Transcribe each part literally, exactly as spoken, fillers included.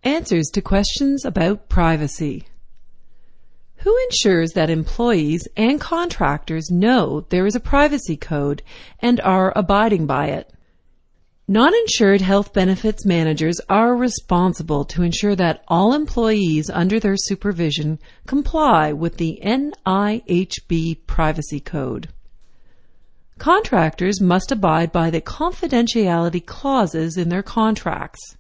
Answers to questions about privacy. Who ensures that employees and contractors know there is a privacy code and are abiding by it? Non-insured health benefits managers are responsible to ensure that all employees under their supervision comply with the N I H B Privacy Code. Contractors must abide by the confidentiality clauses in their contracts.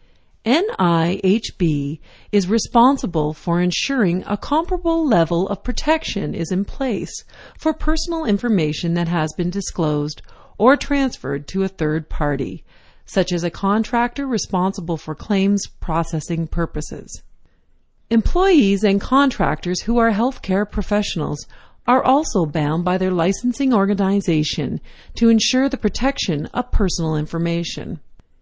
N I H B is responsible for ensuring a comparable level of protection is in place for personal information that has been disclosed or transferred to a third party, such as a contractor responsible for claims processing purposes. Employees and contractors who are healthcare professionals are also bound by their licensing organization to ensure the protection of personal information.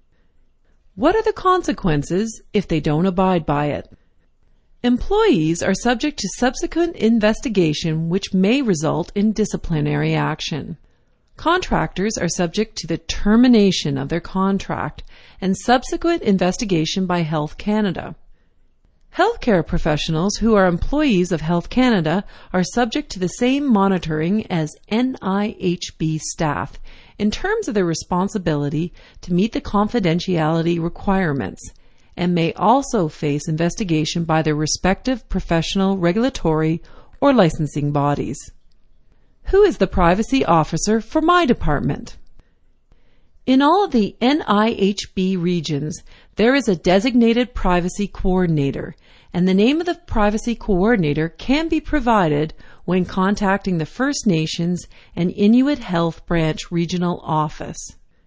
What are the consequences if they don't abide by it? Employees are subject to subsequent investigation which may result in disciplinary action. Contractors are subject to the termination of their contract and subsequent investigation by Health Canada. Healthcare professionals who are employees of Health Canada are subject to the same monitoring as N I H B staff in terms of their responsibility to meet the confidentiality requirements, and may also face investigation by their respective professional, regulatory, or licensing bodies. Who is the privacy officer for my department? In all of the N I H B regions, there is a designated privacy coordinator, and the name of the privacy coordinator can be provided when contacting the First Nations and Inuit Health Branch Regional Office.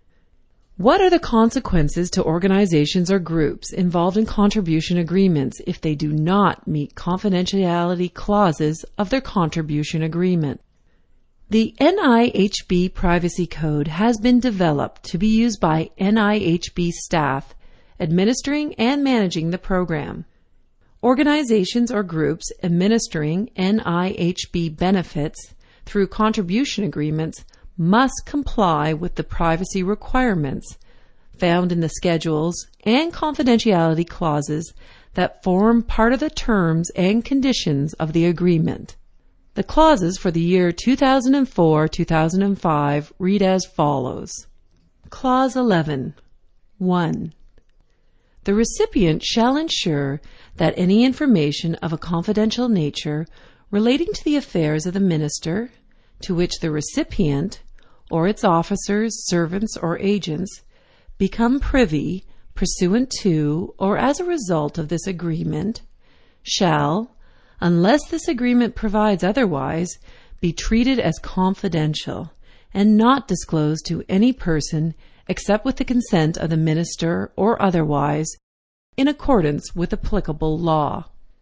What are the consequences to organizations or groups involved in contribution agreements if they do not meet confidentiality clauses of their contribution agreement? The N I H B Privacy Code has been developed to be used by N I H B staff administering and managing the program. Organizations or groups administering N I H B benefits through contribution agreements must comply with the privacy requirements found in the schedules and confidentiality clauses that form part of the terms and conditions of the agreement. The clauses for the year two thousand four to two thousand five read as follows. Clause eleven. one. The recipient shall ensure that any information of a confidential nature relating to the affairs of the minister, to which the recipient, or its officers, servants, or agents, become privy pursuant to or as a result of this agreement, shall, unless this agreement provides otherwise, be treated as confidential and not disclosed to any person except with the consent of the minister or otherwise, in accordance with applicable law.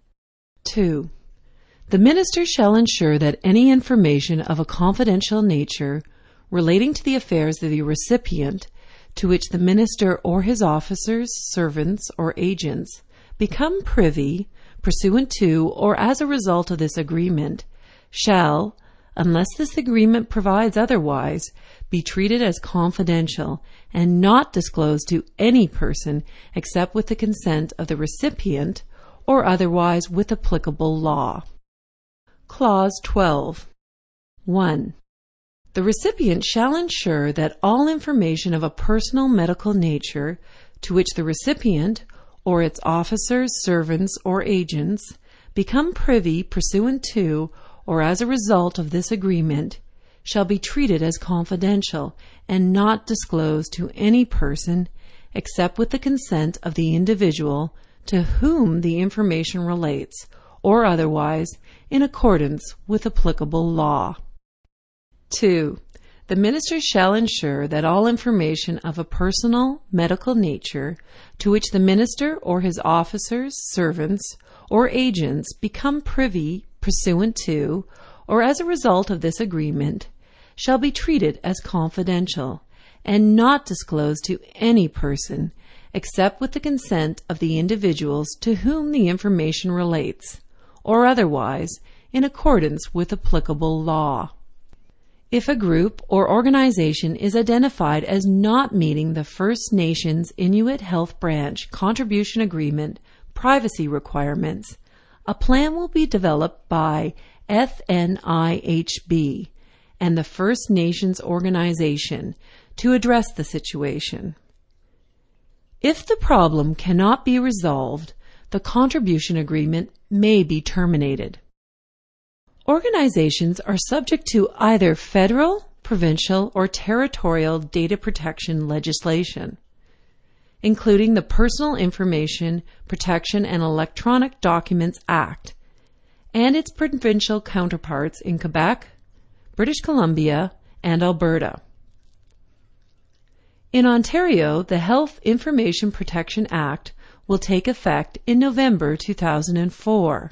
two. The minister shall ensure that any information of a confidential nature relating to the affairs of the recipient, to which the minister or his officers, servants, or agents become privy pursuant to or as a result of this agreement, shall, unless this agreement provides otherwise, be treated as confidential and not disclosed to any person except with the consent of the recipient or otherwise with applicable law. Clause twelve. one. The recipient shall ensure that all information of a personal medical nature to which the recipient or its officers, servants, or agents become privy pursuant to or as a result of this agreement shall be treated as confidential and not disclosed to any person except with the consent of the individual to whom the information relates or otherwise in accordance with applicable law. two. The minister shall ensure that all information of a personal medical nature to which the minister or his officers, servants, or agents become privy pursuant to or as a result of this agreement shall be treated as confidential and not disclosed to any person except with the consent of the individuals to whom the information relates, or otherwise in accordance with applicable law. If a group or organization is identified as not meeting the First Nations Inuit Health Branch Contribution Agreement privacy requirements, a plan will be developed by F N I H B and the First Nations organization to address the situation. If the problem cannot be resolved, the contribution agreement may be terminated. Organizations are subject to either federal, provincial, or territorial data protection legislation, including the Personal Information Protection and Electronic Documents Act and its provincial counterparts in Quebec, British Columbia, and Alberta. In Ontario, the Health Information Protection Act will take effect in November two thousand four.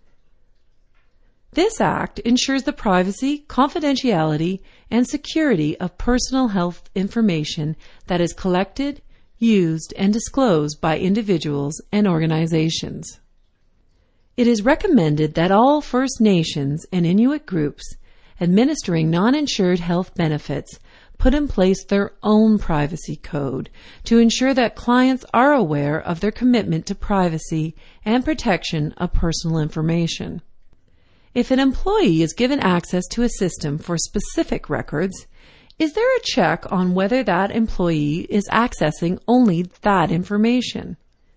This act ensures the privacy, confidentiality, and security of personal health information that is collected, used, and disclosed by individuals and organizations. It is recommended that all First Nations and Inuit groups administering non-insured health benefits put in place their own privacy code to ensure that clients are aware of their commitment to privacy and protection of personal information. If an employee is given access to a system for specific records, is there a check on whether that employee is accessing only that information?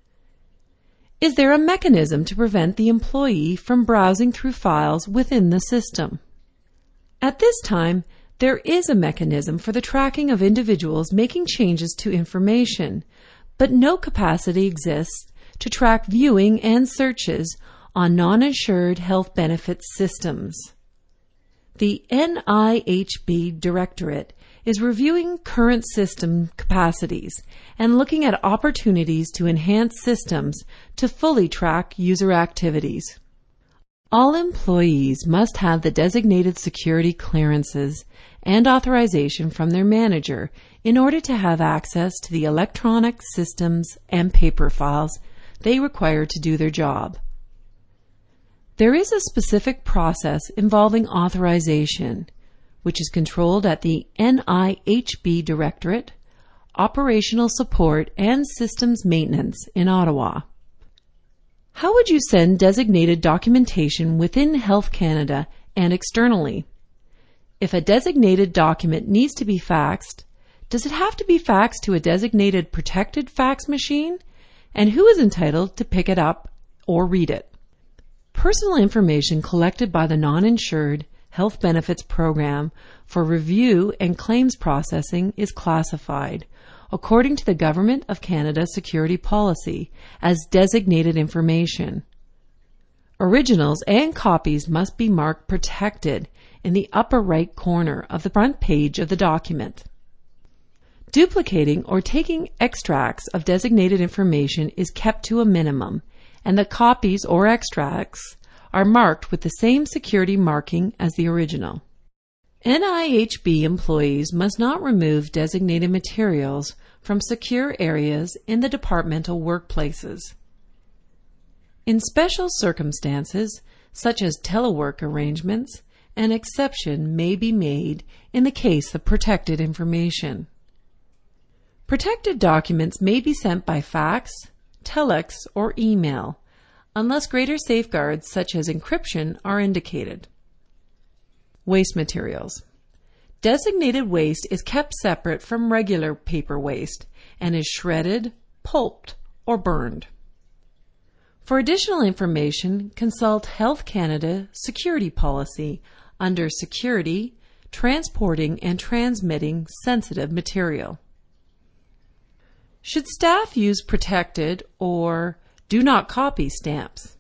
Is there a mechanism to prevent the employee from browsing through files within the system? At this time, there is a mechanism for the tracking of individuals making changes to information, but no capacity exists to track viewing and searches on non-insured health benefits systems. The N I H B Directorate is reviewing current system capacities and looking at opportunities to enhance systems to fully track user activities. All employees must have the designated security clearances and authorization from their manager in order to have access to the electronic systems and paper files they require to do their job. There is a specific process involving authorization, which is controlled at the N I H B Directorate, Operational Support and Systems Maintenance in Ottawa. How would you send designated documentation within Health Canada and externally? If a designated document needs to be faxed, does it have to be faxed to a designated protected fax machine? And who is entitled to pick it up or read it? Personal information collected by the non-insured health benefits program for review and claims processing is classified, according to the Government of Canada security policy, as designated information. Originals and copies must be marked protected in the upper right corner of the front page of the document. Duplicating or taking extracts of designated information is kept to a minimum, and the copies or extracts are marked with the same security marking as the original. N I H B employees must not remove designated materials from secure areas in the departmental workplaces. In special circumstances, such as telework arrangements, an exception may be made in the case of protected information. Protected documents may be sent by fax, telex, or email, unless greater safeguards such as encryption are indicated. Waste materials. Designated waste is kept separate from regular paper waste and is shredded, pulped, or burned. For additional information, consult Health Canada Security Policy under Security, Transporting and Transmitting Sensitive Material. Should staff use protected or do not copy stamps?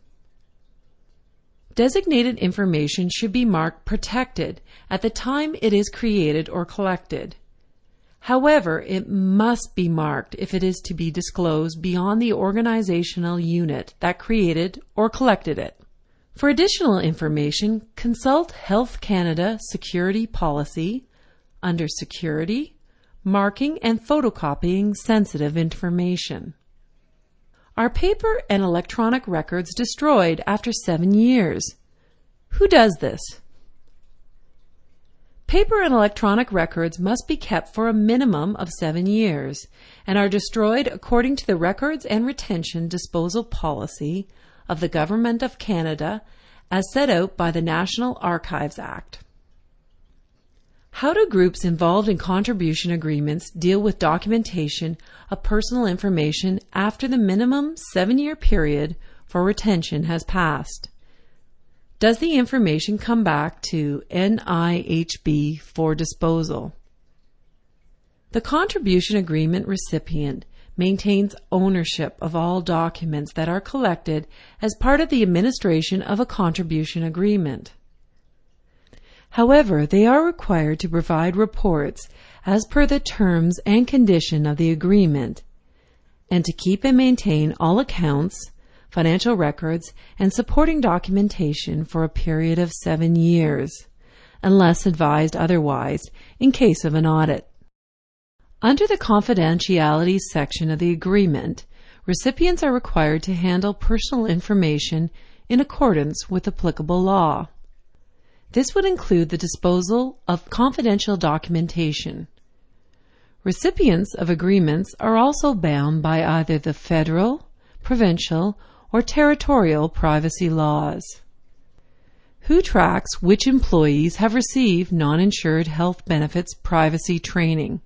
Designated information should be marked protected at the time it is created or collected. However, it must be marked if it is to be disclosed beyond the organizational unit that created or collected it. For additional information, consult Health Canada Security Policy under Security, Marking and Photocopying Sensitive Information. Are paper and electronic records destroyed after seven years? Who does this? Paper and electronic records must be kept for a minimum of seven years and are destroyed according to the Records and Retention Disposal Policy of the Government of Canada as set out by the National Archives Act. How do groups involved in contribution agreements deal with documentation of personal information after the minimum seven-year period for retention has passed? Does the information come back to N I H B for disposal? The contribution agreement recipient maintains ownership of all documents that are collected as part of the administration of a contribution agreement. However, they are required to provide reports as per the terms and condition of the agreement, and to keep and maintain all accounts, financial records, and supporting documentation for a period of seven years, unless advised otherwise in case of an audit. Under the confidentiality section of the agreement, recipients are required to handle personal information in accordance with applicable law. This would include the disposal of confidential documentation. Recipients of agreements are also bound by either the federal, provincial, or territorial privacy laws. Who tracks which employees have received non-insured health benefits privacy training?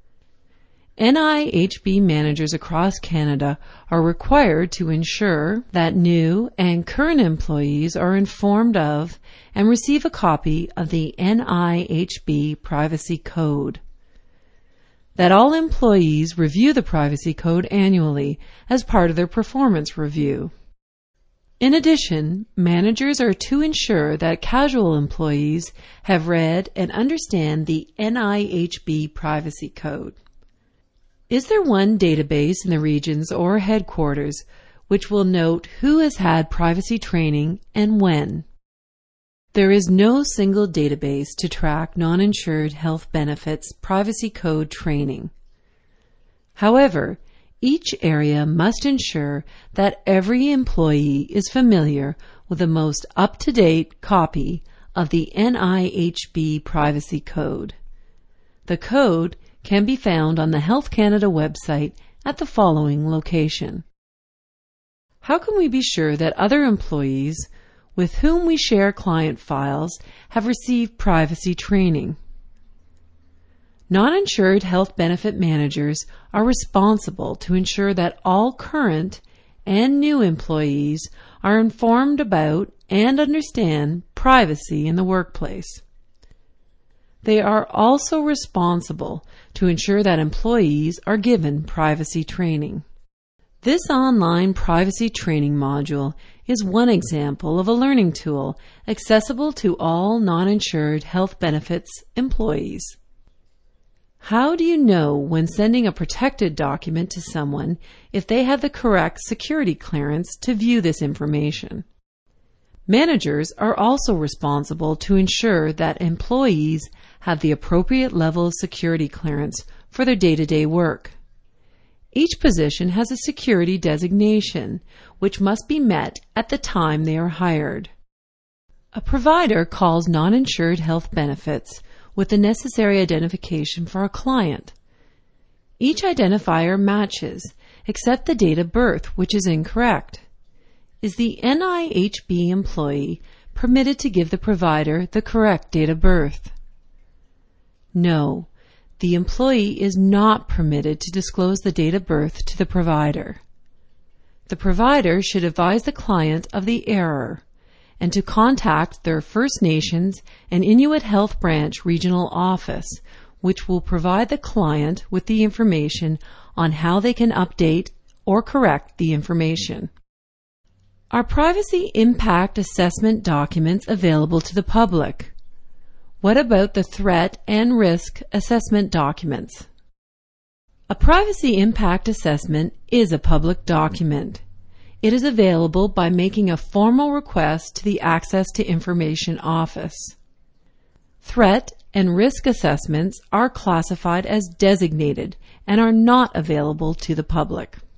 N I H B managers across Canada are required to ensure that new and current employees are informed of and receive a copy of the N I H B Privacy Code. That all employees review the Privacy Code annually as part of their performance review. In addition, managers are to ensure that casual employees have read and understand the N I H B Privacy Code. Is there one database in the regions or headquarters which will note who has had privacy training and when? There is no single database to track non-insured health benefits privacy code training. However, each area must ensure that every employee is familiar with the most up-to-date copy of the N I H B Privacy Code. The code can be found on the Health Canada website at the following location. How can we be sure that other employees with whom we share client files have received privacy training? Non-insured health benefit managers are responsible to ensure that all current and new employees are informed about and understand privacy in the workplace. They are also responsible to ensure that employees are given privacy training. This online privacy training module is one example of a learning tool accessible to all non-insured health benefits employees. How do you know when sending a protected document to someone if they have the correct security clearance to view this information? Managers are also responsible to ensure that employees have the appropriate level of security clearance for their day-to-day work. Each position has a security designation, which must be met at the time they are hired. A provider calls non-insured health benefits with the necessary identification for a client. Each identifier matches, except the date of birth, which is incorrect. Is the N I H B employee permitted to give the provider the correct date of birth? No, the employee is not permitted to disclose the date of birth to the provider. The provider should advise the client of the error and to contact their First Nations and Inuit Health Branch regional office, which will provide the client with the information on how they can update or correct the information. Are privacy impact assessment documents available to the public? What about the threat and risk assessment documents? A privacy impact assessment is a public document. It is available by making a formal request to the Access to Information Office. Threat and risk assessments are classified as designated and are not available to the public.